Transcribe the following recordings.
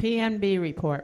PNB report.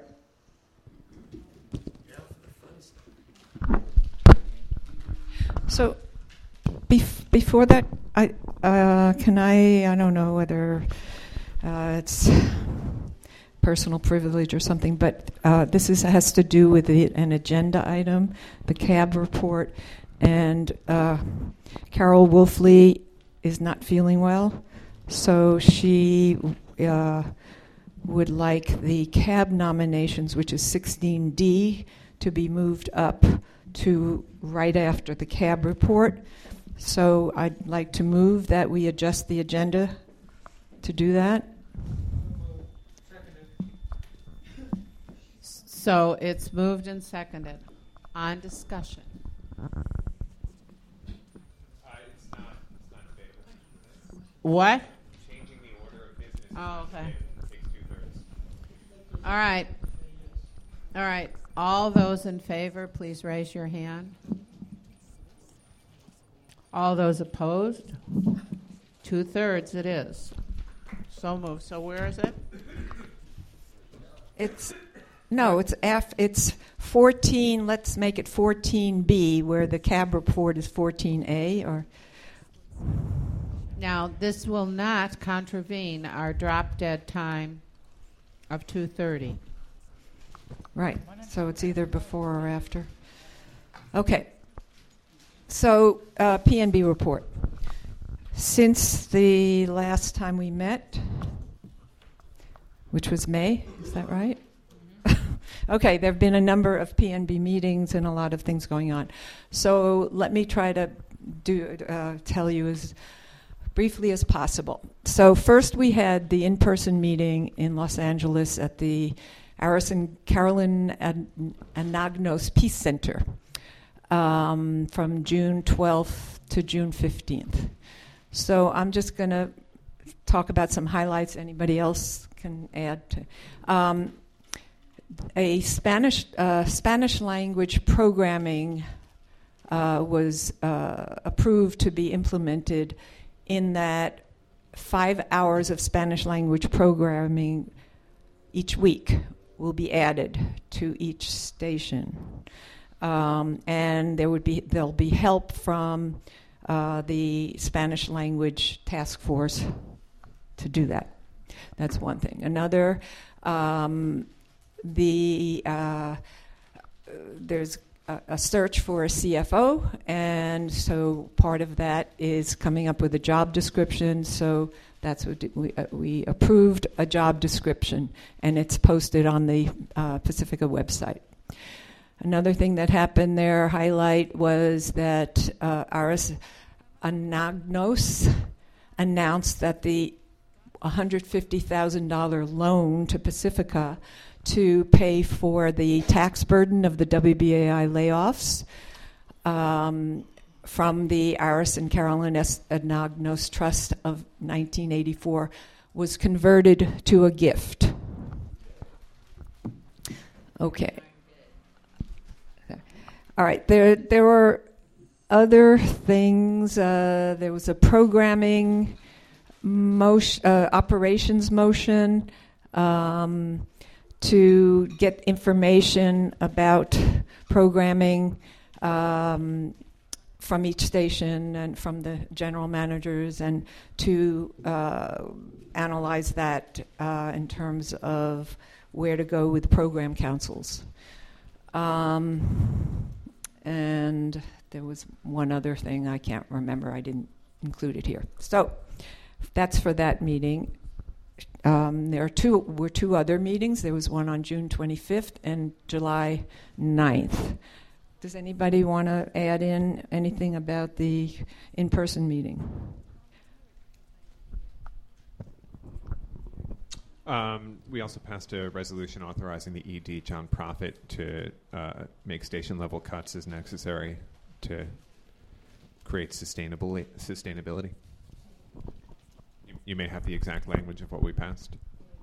So before that, I don't know whether it's personal privilege or something, but this has to do with an agenda item, the CAB report, and Carol Wolfley is not feeling well, so she would like the CAB nominations, which is 16D, to be moved up to right after the CAB report. So I'd like to move that we adjust the agenda to do that. So it's moved and seconded. On discussion. It's not in favor. What? Changing the order of business. Oh, okay. Takes 2/3. All right. All right. All those in favor, please raise your hand. All those opposed? 2/3 it is. So moved. So where is it? It's 14. Let's make it 14B, where the CAB report is 14A. Or Now, this will not contravene our drop-dead time of 2:30. right. So it's either before or after. Okay. So PNB report. Since the last time we met, which was May, is that right? Okay, there have been a number of PNB meetings and a lot of things going on. So let me try to tell you as briefly as possible. So first we had the in-person meeting in Los Angeles at the Aris and Carolyn Anagnos Peace Center from June 12th to June 15th. So I'm just going to talk about some highlights. Anybody else can add to. A Spanish language programming was approved to be implemented, in that 5 hours of Spanish language programming each week will be added to each station, and there'll be help from the Spanish language task force to do that. That's one thing. Another. There's a search for a CFO, and so part of that is coming up with a job description. So that's what we approved, a job description, and it's posted on the Pacifica website. Another thing that happened there, highlight, was that Aris Anagnos announced that the $150,000 loan to Pacifica to pay for the tax burden of the WBAI layoffs from the Aris and Carolyn Anagnos Trust of 1984 was converted to a gift. Okay. All right. There were other things. There was a programming operations motion to get information about programming from each station and from the general managers, and to analyze that in terms of where to go with program councils. And there was one other thing I can't remember. I didn't include it here. So that's for that meeting. There were two other meetings. There was one on June 25th and July 9th. Does anybody want to add in anything about the in-person meeting? We also passed a resolution authorizing the ED, John Profit, to make station-level cuts as necessary to create sustainability. You may have the exact language of what we passed.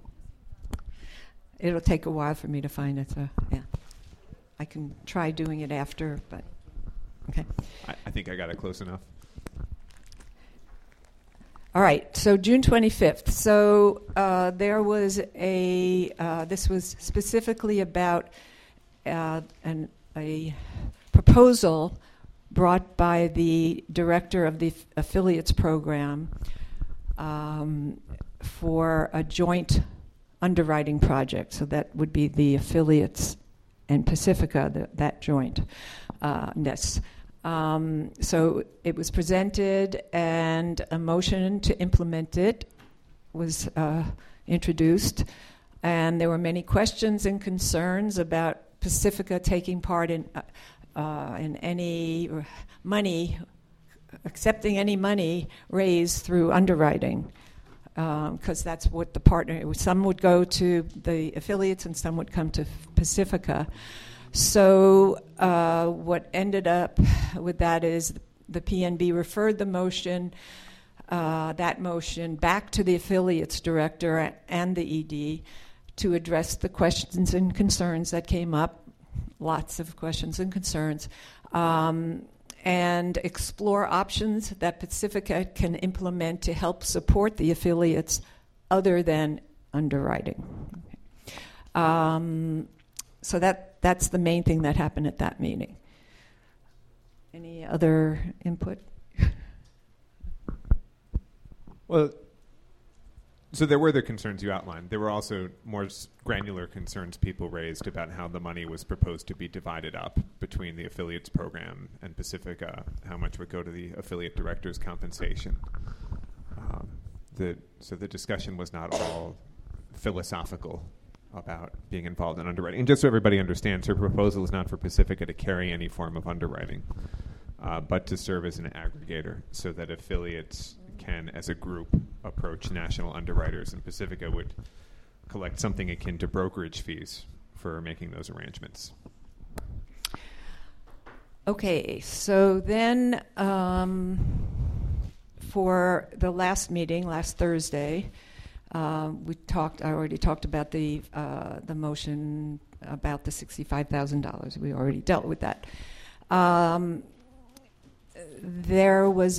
It'll take a while for me to find it, so yeah. I can try doing it after, but okay. I think I got it close enough. All right, so June 25th. So there was this was specifically about a proposal brought by the director of the affiliates program for a joint underwriting project. So that would be the affiliates and Pacifica, that joint-ness. So it was presented, and a motion to implement it was introduced, and there were many questions and concerns about Pacifica taking part in any money, accepting any money raised through underwriting, because that's what the partner. Some would go to the affiliates, and some would come to Pacifica. So what ended up with that is the PNB referred the motion, that motion, back to the affiliates director and the ED to address the questions and concerns that came up, lots of questions and concerns, and explore options that Pacifica can implement to help support the affiliates other than underwriting. So that's the main thing that happened at that meeting. Any other input? Well, so there were the concerns you outlined. There were also more granular concerns people raised about how the money was proposed to be divided up between the affiliates program and Pacifica, how much would go to the affiliate director's compensation. So the discussion was not all philosophical about being involved in underwriting. And just so everybody understands, her proposal is not for Pacifica to carry any form of underwriting, but to serve as an aggregator so that affiliates can, as a group, approach national underwriters, and Pacifica would collect something akin to brokerage fees for making those arrangements. Okay, so then for the last meeting, last Thursday, I already talked about the motion about the $65,000. We already dealt with that. There was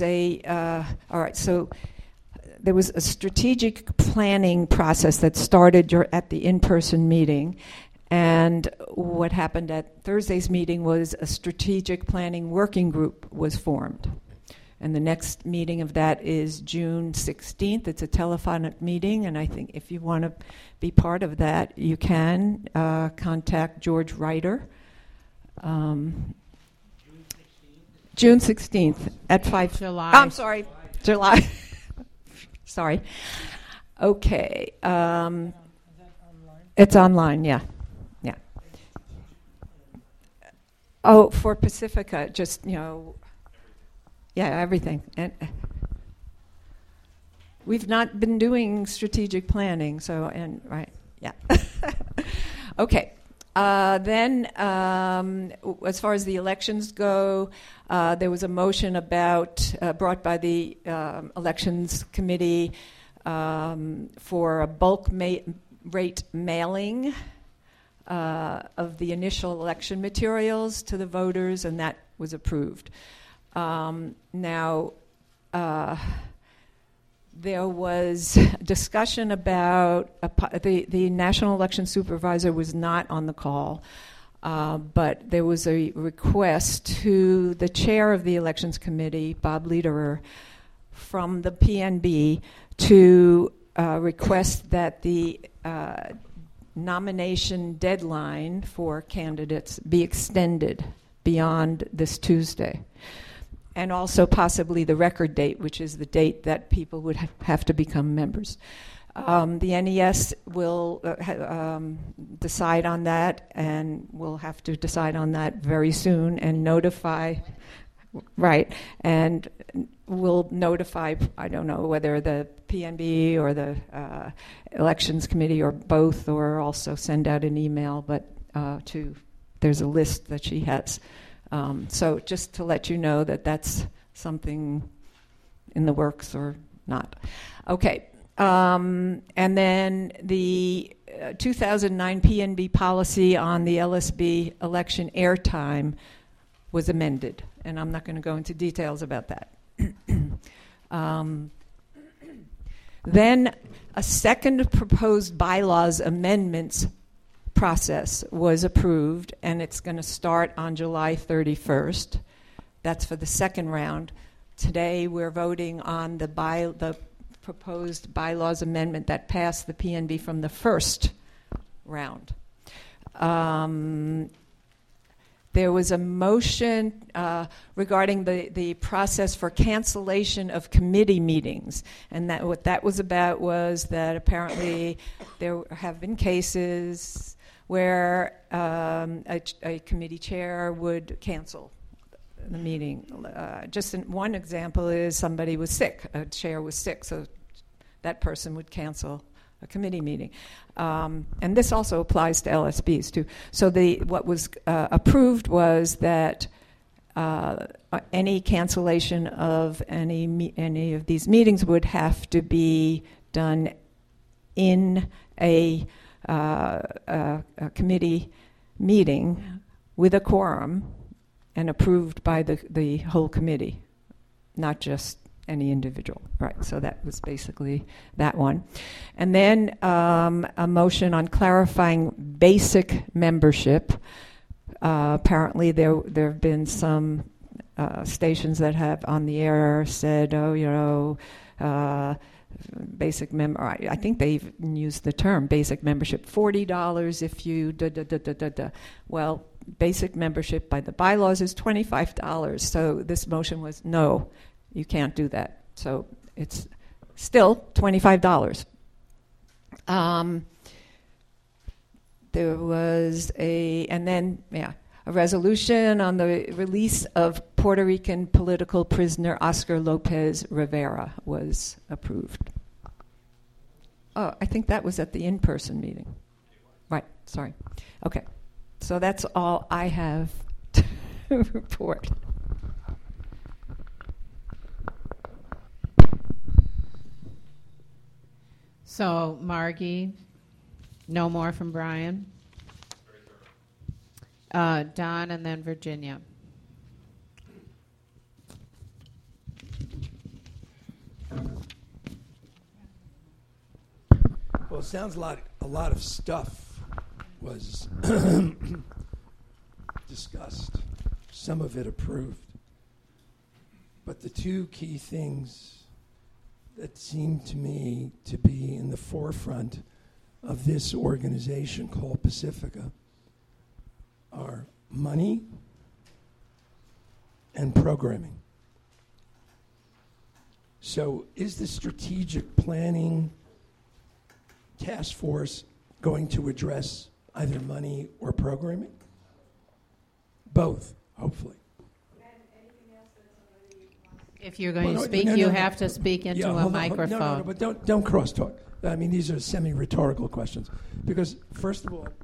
there was a strategic planning process that started at the in-person meeting, and what happened at Thursday's meeting was a strategic planning working group was formed. And the next meeting of that is June 16th. It's a telephonic meeting, and I think if you want to be part of that, you can contact George Ryder. June 16th at 5. July. I'm sorry, July. Sorry. Okay. It's online, yeah. Oh, for Pacifica, just, everything. And we've not been doing strategic planning, right, yeah. Okay. Then, as far as the elections go, there was a motion brought by the elections committee for a bulk rate mailing of the initial election materials to the voters, and that was approved. Now, there was discussion about the National Election Supervisor was not on the call, but there was a request to the chair of the Elections Committee, Bob Lederer, from the PNB to request that the nomination deadline for candidates be extended beyond this Tuesday. And also possibly the record date, which is the date that people would have to become members. The NES will decide on that, and we'll have to decide on that very soon and notify, right, and we'll notify, I don't know, whether the PNB or the Elections Committee or both, or also send out an email, but there's a list that she has. So just to let you know that that's something in the works or not. Okay. And then the 2009 PNB policy on the LSB election airtime was amended. And I'm not going to go into details about that. Then a second proposed bylaws amendments process was approved, and it's going to start on July 31st. That's for the second round. Today we're voting on the proposed bylaws amendment that passed the PNB from the first round. There was a motion regarding the process for cancellation of committee meetings. And that what that was about was that apparently there have been cases where a committee chair would cancel the meeting. One example is somebody was sick, a chair was sick, so that person would cancel a committee meeting. And this also applies to LSBs too. So what was approved was that any cancellation of any of these meetings would have to be done in a committee meeting with a quorum and approved by the whole committee, not just any individual. Right, so that was basically that one. And then a motion on clarifying basic membership. Apparently there have been some stations that have on the air said, basic member, I think they even used the term basic membership, $40 if you da-da-da-da-da-da. Well, basic membership by the bylaws is $25. So this motion was, no, you can't do that. So it's still $25. There was a resolution on the release of Puerto Rican political prisoner Oscar Lopez Rivera was approved. Oh, I think that was at the in-person meeting. Right, sorry. Okay, so that's all I have to report. So, Margie, no more from Brian. Don, and then Virginia. Well, it sounds like a lot of stuff was discussed, some of it approved. But the two key things that seem to me to be in the forefront of this organization called Pacifica are money and programming. So is the strategic planning task force going to address either money or programming? Both, hopefully. If you're going to speak, you have to speak into a microphone. No, but don't crosstalk. I mean, these are semi-rhetorical questions. Because, first of all,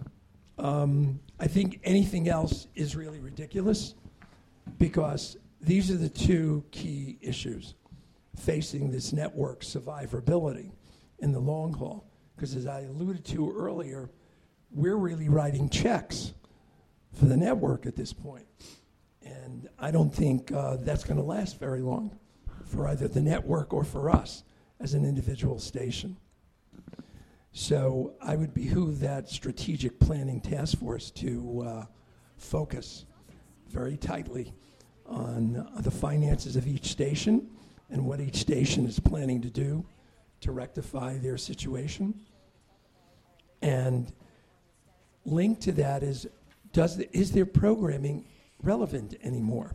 I think anything else is really ridiculous because these are the two key issues facing this network survivability in the long haul. Because as I alluded to earlier, we're really writing checks for the network at this point. And I don't think that's going to last very long for either the network or for us as an individual station. So I would behoove that strategic planning task force to focus very tightly on the finances of each station and what each station is planning to do to rectify their situation. And linked to that is their programming relevant anymore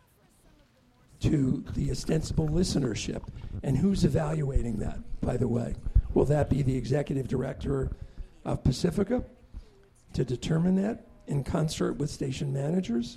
to the ostensible listenership? And who's evaluating that, by the way? Will that be the executive director of Pacifica to determine that in concert with station managers?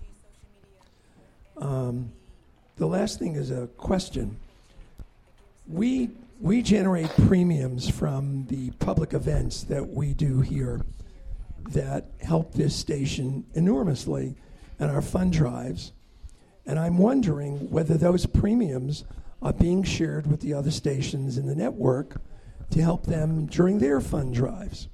The last thing is a question. We generate premiums from the public events that we do here that help this station enormously in our fund drives. And I'm wondering whether those premiums are being shared with the other stations in the network to help them during their fund drives.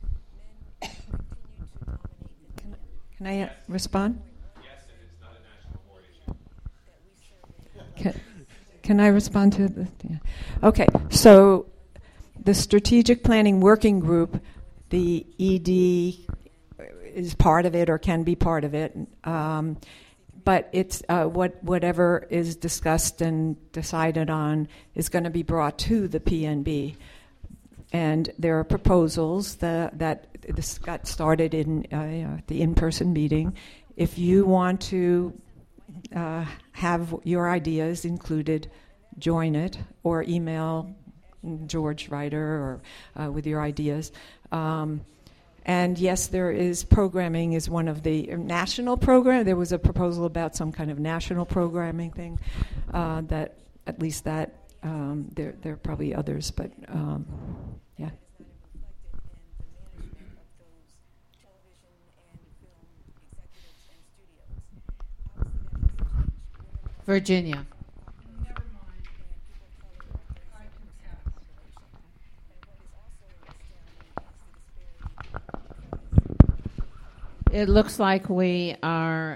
Can I respond? Yes, and it's not a national board issue. Can I respond to the? Yeah. Okay, so the strategic planning working group, the ED is part of it or can be part of it, but it's whatever is discussed and decided on is going to be brought to the PNB. And there are proposals that this got started in the in-person meeting. If you want to have your ideas included, join it, or email George Ryder or with your ideas. And yes, there is programming is one of the national program. There was a proposal about some kind of national programming thing. That at least that there are probably others, but yeah. Virginia. It looks like we are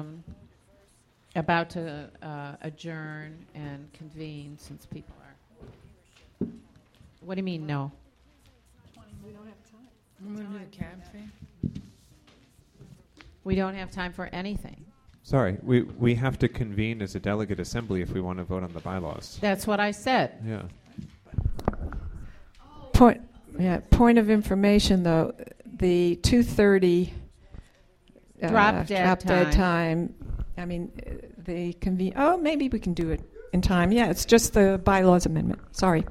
about to adjourn and convene since people are. What do you mean, no? We don't have time. I'm going to do the cab thing. We don't have time for anything. Sorry, we have to convene as a delegate assembly if we want to vote on the bylaws. That's what I said. Yeah. Point of information, though, the 2:30 Drop dead time. I mean, they convene. Oh, maybe we can do it in time. Yeah, it's just the bylaws amendment. Sorry.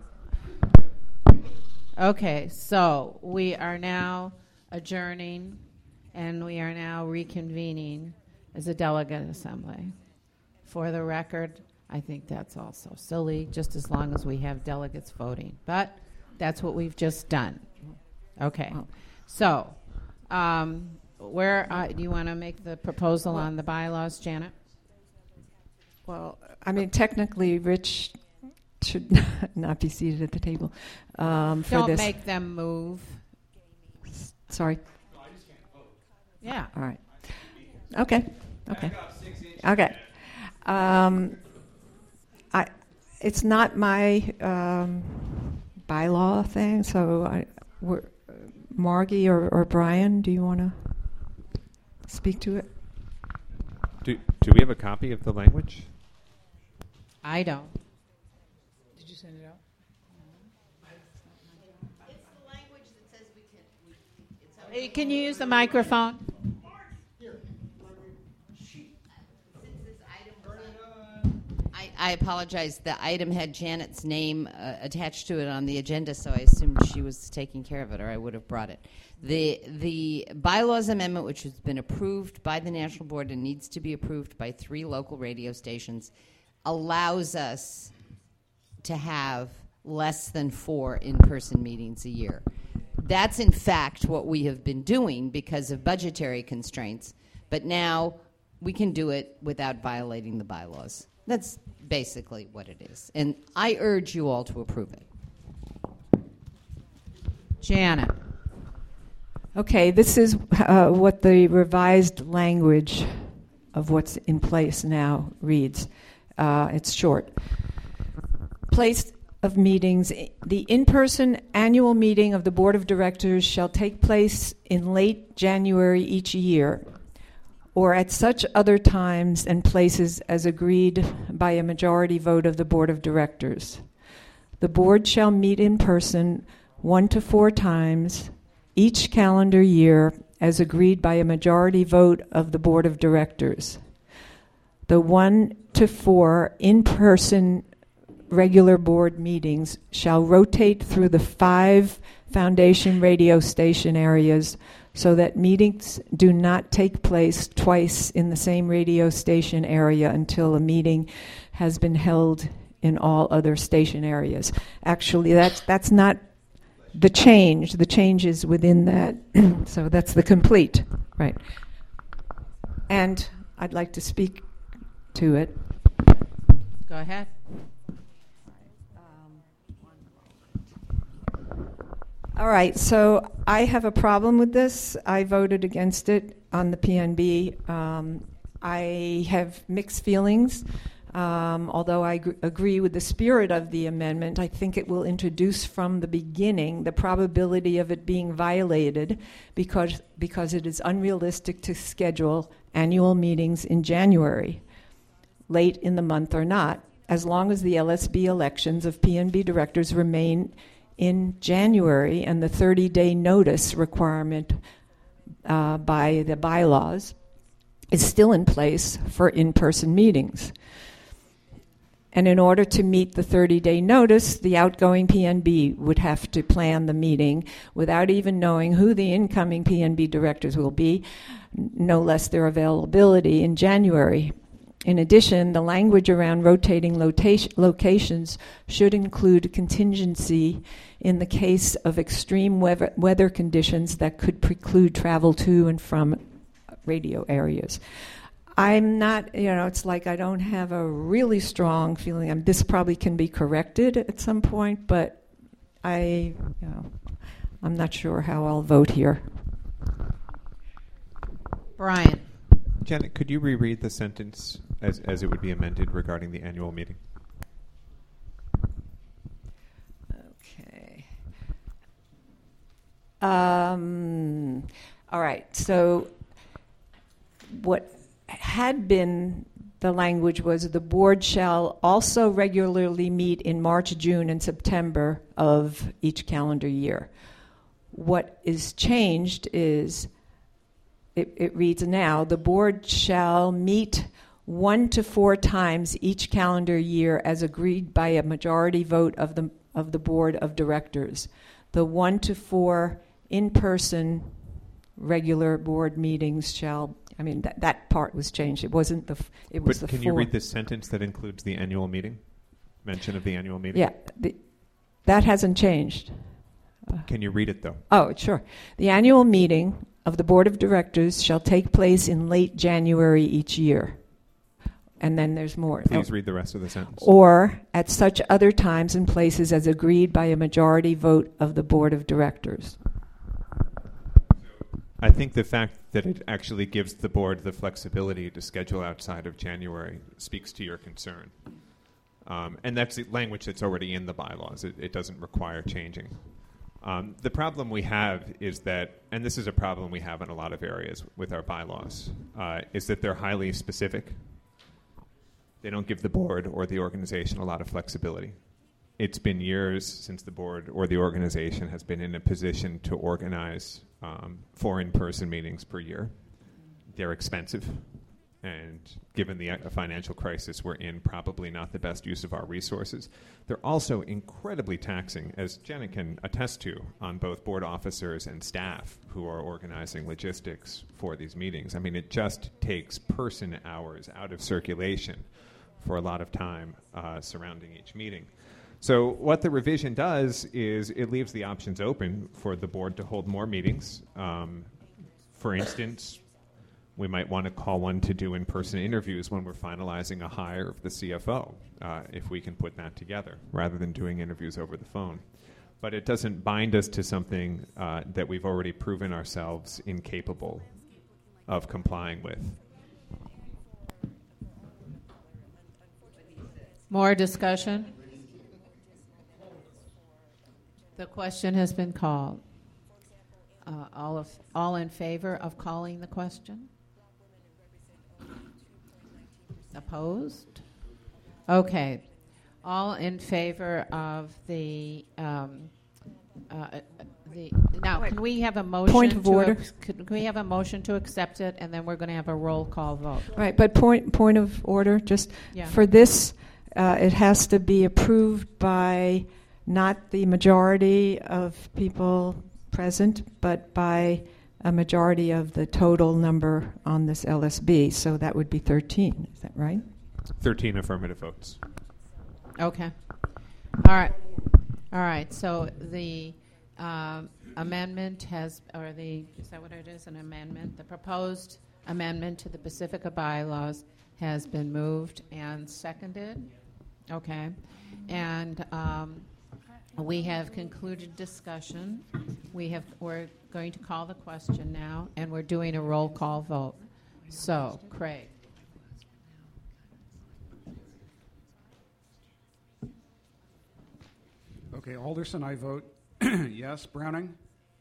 Okay, so we are now adjourning, and we are now reconvening as a delegate assembly. For the record, I think that's also silly, just as long as we have delegates voting. But that's what we've just done. Okay, so where do you want to make the proposal on the bylaws, Janet? Well, I mean, technically, Rich should not be seated at the table for this. Don't make them move. Sorry. No, I just can't vote. Yeah. All right. Okay. Okay. It's not my bylaw thing, so Margie or Brian, do you want to speak to it? Do we have a copy of the language? I don't. Did you send it out? It's the language that says we can. Hey, can you use the microphone? I apologize. The item had Janet's name attached to it on the agenda, so I assumed she was taking care of it, or I would have brought it. The bylaws amendment, which has been approved by the National Board and needs to be approved by 3 local radio stations, allows us to have less than 4 in-person meetings a year. That's, in fact, what we have been doing because of budgetary constraints, but now we can do it without violating the bylaws. That's basically what it is. And I urge you all to approve it. Janet. Okay, this is what the revised language of what's in place now reads. It's short. Place of meetings. The in-person annual meeting of the Board of Directors shall take place in late January each year, or at such other times and places as agreed by a majority vote of the Board of Directors. The Board shall meet in person 1 to 4 times each calendar year as agreed by a majority vote of the Board of Directors. The 1 to 4 in-person regular board meetings shall rotate through the 5 foundation radio station areas so that meetings do not take place twice in the same radio station area until a meeting has been held in all other station areas. Actually, that's not the change. The change is within that. So that's the complete, right. And I'd like to speak to it. Go ahead. All right, so I have a problem with this. I voted against it on the PNB. I have mixed feelings. Although I agree with the spirit of the amendment, I think it will introduce from the beginning the probability of it being violated because it is unrealistic to schedule annual meetings in January, late in the month or not, as long as the LSB elections of PNB directors remain in January and the 30-day notice requirement by the bylaws is still in place for in-person meetings. And in order to meet the 30-day notice, the outgoing PNB would have to plan the meeting without even knowing who the incoming PNB directors will be, no less their availability in January. In addition, the language around rotating locations should include contingency in the case of extreme weather conditions that could preclude travel to and from radio areas. I'm not, it's like I don't have a really strong feeling. This probably can be corrected at some point, but I'm not sure how I'll vote here. Brian. Janet, could you reread the sentence as it would be amended regarding the annual meeting? Okay. All right. So what had been the language was the board shall also regularly meet in March, June, and September of each calendar year. What is changed is it reads now, the board shall meet 1 to 4 times each calendar year as agreed by a majority vote of the board of directors. The 1 to 4 in-person regular board meetings shall, that part was changed. It wasn't it was but the can 4. you read this sentence that includes the annual meeting? Mention of the annual meeting? Yeah, that hasn't changed. Can you read it, though? Oh, sure. The annual meeting of the Board of Directors shall take place in late January each year. And then there's more. Please read the rest of the sentence. Or at such other times and places as agreed by a majority vote of the Board of Directors. I think the fact that it actually gives the board the flexibility to schedule outside of January speaks to your concern. And that's the language that's already in the bylaws. It doesn't require changing. The problem we have is that, and this is a problem we have in a lot of areas with our bylaws, is that they're highly specific. They don't give the board or the organization a lot of flexibility. It's been years since the board or the organization has been in a position to organize 4 in-person meetings per year. They're expensive, and given the financial crisis we're in, probably not the best use of our resources. They're also incredibly taxing, as Jenna can attest to, on both board officers and staff who are organizing logistics for these meetings. It just takes person hours out of circulation for a lot of time surrounding each meeting. So what the revision does is it leaves the options open for the board to hold more meetings. For instance, we might want to call one to do in-person interviews when we're finalizing a hire of the CFO, if we can put that together, rather than doing interviews over the phone. But it doesn't bind us to something that we've already proven ourselves incapable of complying with. More discussion? The question has been called. All in favor of calling the question? Opposed? Okay. All in favor of the now, can we have a motion? Point of order. Can we have a motion to accept it, and then we're going to have a roll call vote? Right, but point of order, just Yeah. for this, it has to be approved by not the majority of people present, but by a majority of the total number on this LSB. So that would be 13. Is that right? 13 affirmative votes. Okay. All right. So the amendment is that what it is, an amendment? The proposed amendment to the Pacifica bylaws has been moved and seconded. Okay. And we have concluded discussion. We're going to call the question now, and we're doing a roll call vote. So, Craig. Okay, Alderson, I vote yes. Browning?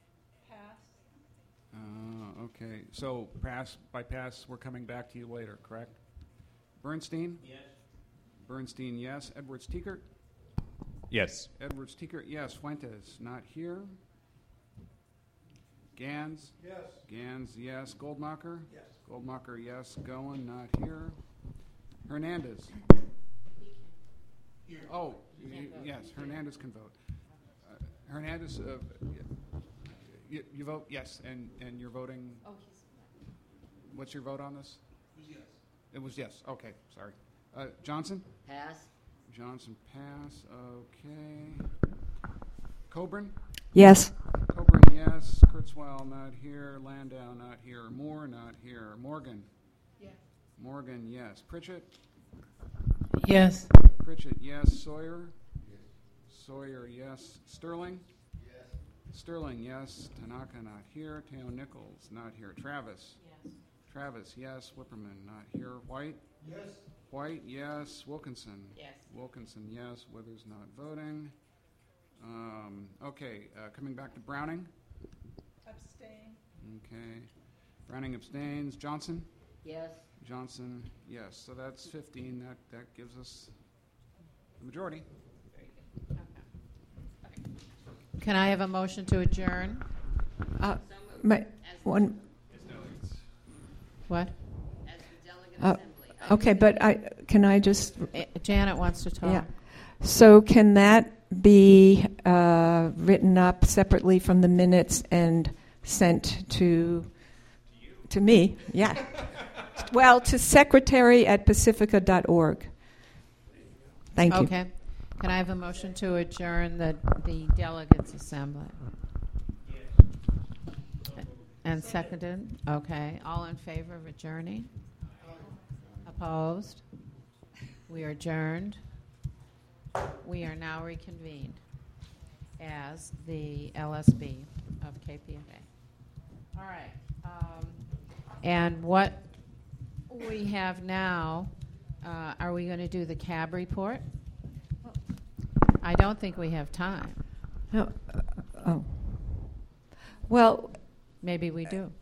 Okay, so by pass, we're coming back to you later, correct? Bernstein? Yes. Bernstein, yes. Edwards-Tiekert? Yes. Edwards-Tiekert, yes. Fuentes, not here. Gans? Yes. Gans, yes. Goldmacher? Yes. Goldmacher, yes. Goen, not here. Hernandez? Oh, yes, Hernandez can vote. Hernandez, you vote yes, and you're voting? Oh, What's your vote on this? It was yes. Okay, sorry. Johnson? Pass. Johnson, pass. Okay. Coburn? Yes. Coburn, yes. Kurzweil, not here. Landau, not here. Moore, not here. Morgan? Yes. Morgan, yes. Pritchett? Yes. Pritchett, yes. Sawyer? Yes. Sawyer, yes. Sterling? Yes. Sterling, yes. Tanaka, not here. Teo Nichols, not here. Travis? Yes. Travis, yes. Whipperman, not here. White? Yes. White, yes. Wilkinson? Yes. Wilkinson, yes. Withers, not voting. Okay, coming back to Browning. Abstain. Okay. Browning abstains. Johnson? Yes. Johnson, yes. So that's 15. That gives us the majority. Can I have a motion to adjourn? My, one, What? As the delegate Uh, assembly. okay, but can I just, Janet wants to talk. yeah. So can that be written up separately from the minutes and sent to me? Yeah. Well, to secretary@pacifica.org. Thank you. Okay. Can I have a motion to adjourn the delegates assembly? And seconded? Okay. All in favor of adjourning? Opposed? We are adjourned. We are now reconvened as the LSB of KPFA. All right. And what we have now, are we going to do the CAB report? I don't think we have time. No, oh. Well, Maybe we do.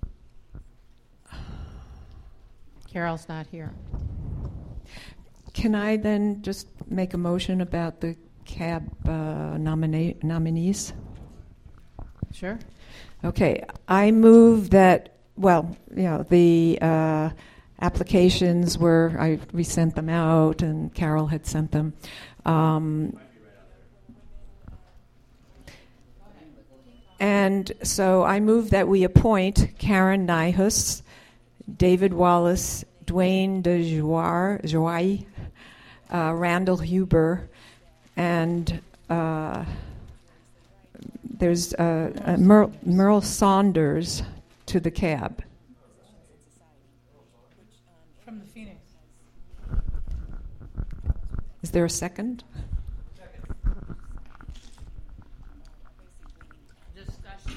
Carol's not here. can I then just make a motion about the CAB nominees? Sure. Okay, I move that, well, the applications I resent them out and Carol had sent them. And so I move that we appoint Karen Nyhus, David Wallace, Dwayne DeJoy, Randall Huber, and there's Merle Saunders to the CAB. From the Phoenix. Is there a second? Discussion.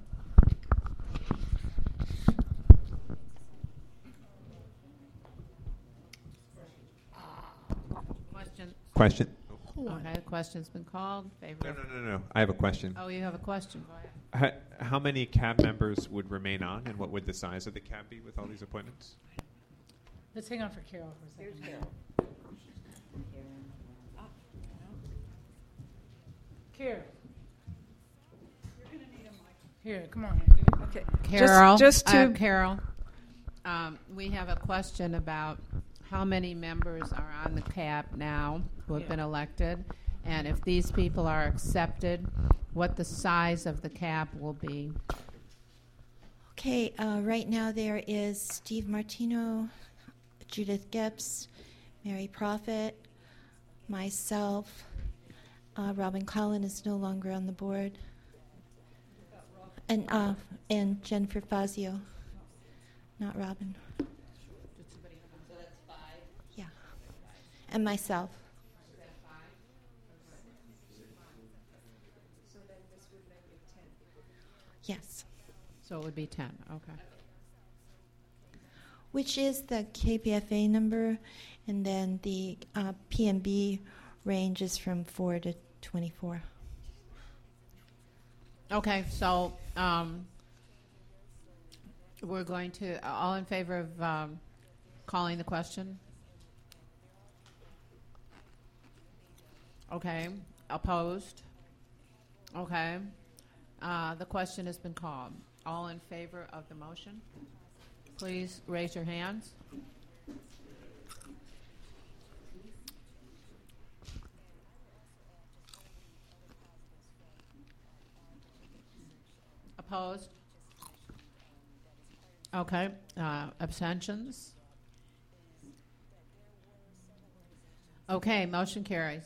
Question. Okay, the question's been called. Favor. No. I have a question. Oh, you have a question. Go ahead. How many CAB members would remain on, and what would the size of the CAB be with all these appointments? Let's hang on for Carol for a second. Carol. You're going to need a mic. Here, come on. Okay. Carol, Just to Carol, we have a question about how many members are on the CAB now who have been elected, and if these people are accepted, what the size of the CAB will be. Okay, right now there is Steve Martino, Judith Gibbs, Mary Prophet, myself. Robin Collin is no longer on the board. And Jennifer Fazio, not Robin. So that's 5. Yeah. And myself. Yes. So it would be 10. Okay. Which is the KPFA number, and then the PMB ranges from 4 to 24. Okay, so we're going to, all in favor of calling the question? Okay, opposed? Okay, the question has been called. All in favor of the motion? Please raise your hands. Opposed? Okay. Abstentions? Okay, motion carries.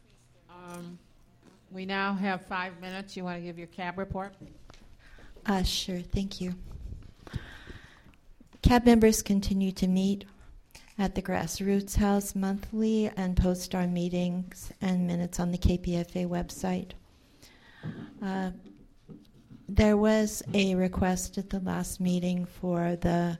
We now have 5 minutes. You want to give your CAB report? Sure, thank you. CAB members continue to meet at the Grassroots House monthly and post our meetings and minutes on the KPFA website. There was a request at the last meeting for the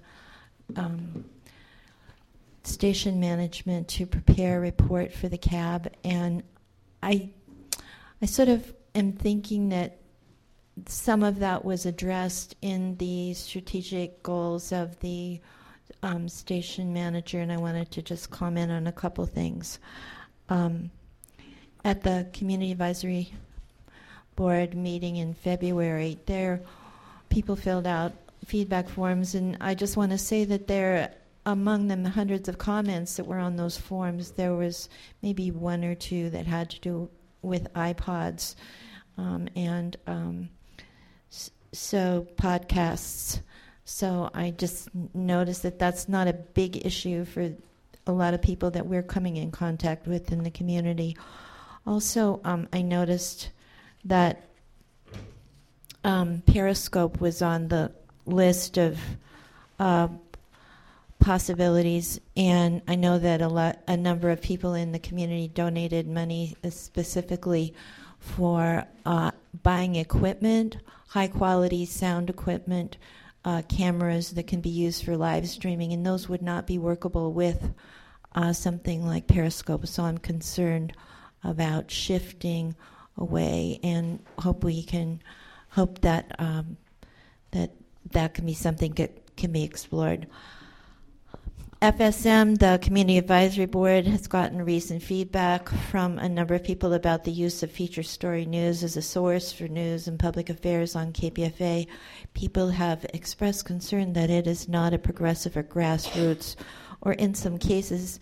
station management to prepare a report for the CAB, and I sort of am thinking that some of that was addressed in the strategic goals of the station manager, and I wanted to just comment on a couple things. At the Community Advisory Board meeting in February, people filled out feedback forms, and I just want to say that there, among them, the hundreds of comments that were on those forms, there was maybe one or two that had to do with iPods and so podcasts. So I just noticed that that's not a big issue for a lot of people that we're coming in contact with in the community. Also, I noticed that Periscope was on the list of possibilities, and I know that a number of people in the community donated money specifically for buying equipment, high-quality sound equipment, cameras that can be used for live streaming, and those would not be workable with something like Periscope. So I'm concerned about shifting away, and hope that that can be something that can be explored. FSM, the Community Advisory Board, has gotten recent feedback from a number of people about the use of Feature Story News as a source for news and public affairs on KPFA. People have expressed concern that it is not a progressive or grassroots, or in some cases,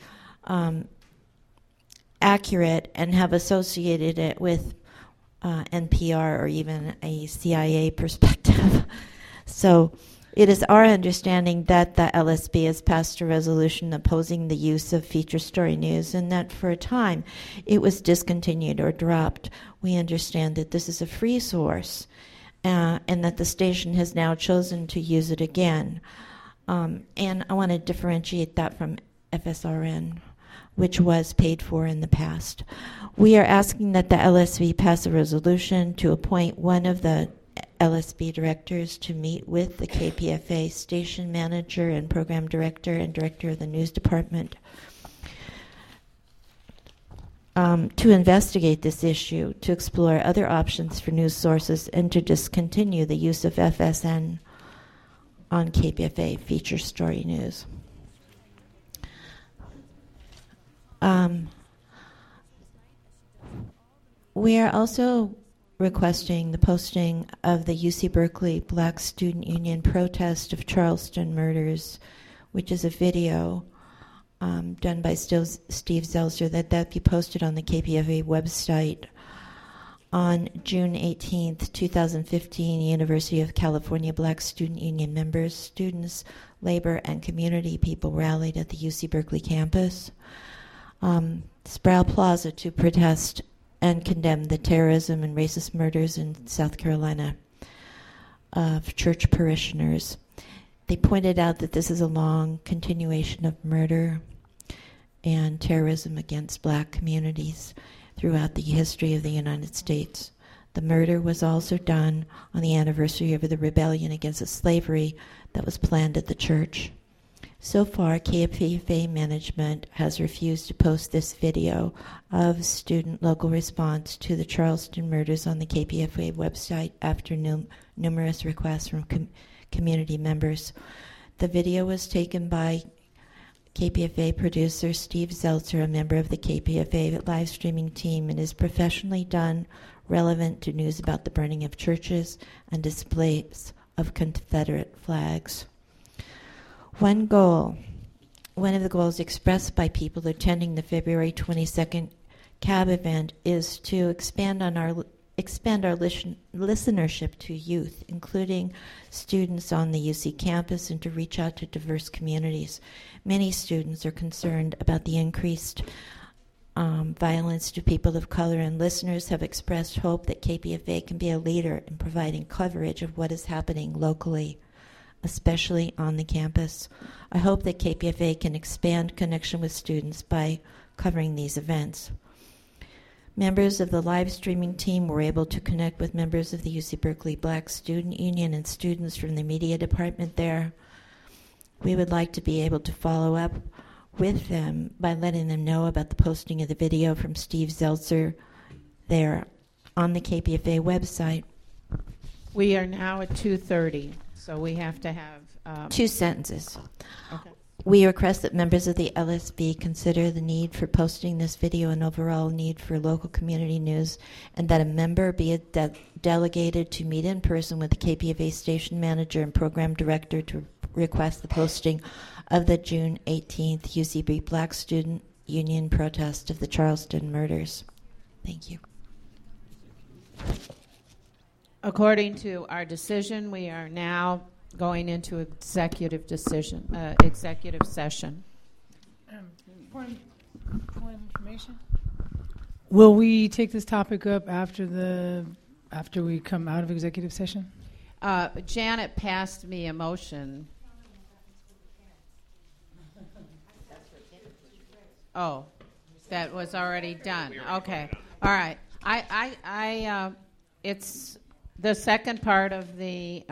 accurate, and have associated it with NPR or even a CIA perspective. So it is our understanding that the LSB has passed a resolution opposing the use of Feature Story News, and that for a time it was discontinued or dropped. We understand that this is a free source, and that the station has now chosen to use it again. And I want to differentiate that from FSRN, which was paid for in the past. We are asking that the LSB pass a resolution to appoint one of the LSB directors to meet with the KPFA station manager and program director and director of the news department to investigate this issue, to explore other options for news sources, and to discontinue the use of FSN on KPFA Feature Story News. We are also requesting the posting of the UC Berkeley Black Student Union protest of Charleston murders, which is a video done by Steve Zelzer, that be posted on the KPFA website. On June 18th, 2015, University of California Black Student Union members, students, labor, and community people rallied at the UC Berkeley campus, Sproul Plaza, to protest and condemn the terrorism and racist murders in South Carolina of church parishioners. They pointed out that this is a long continuation of murder and terrorism against black communities throughout the history of the United States. The murder was also done on the anniversary of the rebellion against the slavery that was planned at the church. So far, KPFA management has refused to post this video of student local response to the Charleston murders on the KPFA website after numerous requests from community members. The video was taken by KPFA producer Steve Zeltzer, a member of the KPFA live streaming team, and is professionally done, relevant to news about the burning of churches and displays of Confederate flags. One of the goals expressed by people attending the February 22nd CAB event is to expand our listenership to youth, including students on the UC campus, and to reach out to diverse communities. Many students are concerned about the increased violence to people of color, and listeners have expressed hope that KPFA can be a leader in providing coverage of what is happening locally, especially on the campus. I hope that KPFA can expand connection with students by covering these events. Members of the live streaming team were able to connect with members of the UC Berkeley Black Student Union and students from the media department there. We would like to be able to follow up with them by letting them know about the posting of the video from Steve Zeltzer there on the KPFA website. We are now at 2:30, so we have to have... 2 sentences. Okay. We request that members of the LSB consider the need for posting this video and overall need for local community news, and that a member be delegated to meet in person with the KPFA station manager and program director to request the posting of the June 18th UCB Black Student Union protest of the Charleston murders. Thank you. According to our decision, we are now going into executive session. Point of information. Will we take this topic up after we come out of executive session? Janet passed me a motion. Oh, that was already done. Okay, all right. It's the second part of the.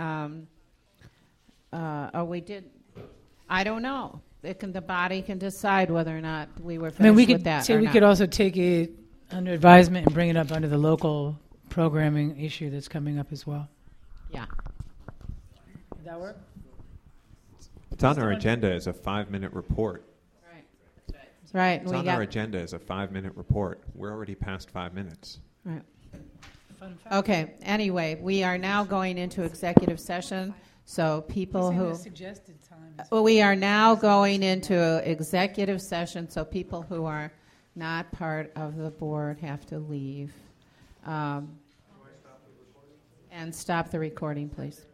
We did. I don't know. The body can decide whether or not we were finished with that. We could also take it under advisement and bring it up under the local programming issue that's coming up as well. Yeah. Does that work? It's on our agenda as a 5-minute report. Right. It's on our agenda as a 5-minute report. We're already past 5 minutes. Right. Fun fact. Okay. Anyway, we are now going into executive session. So people who suggested time. We are now going into executive session. So people who are not part of the board have to leave. And stop the recording, please.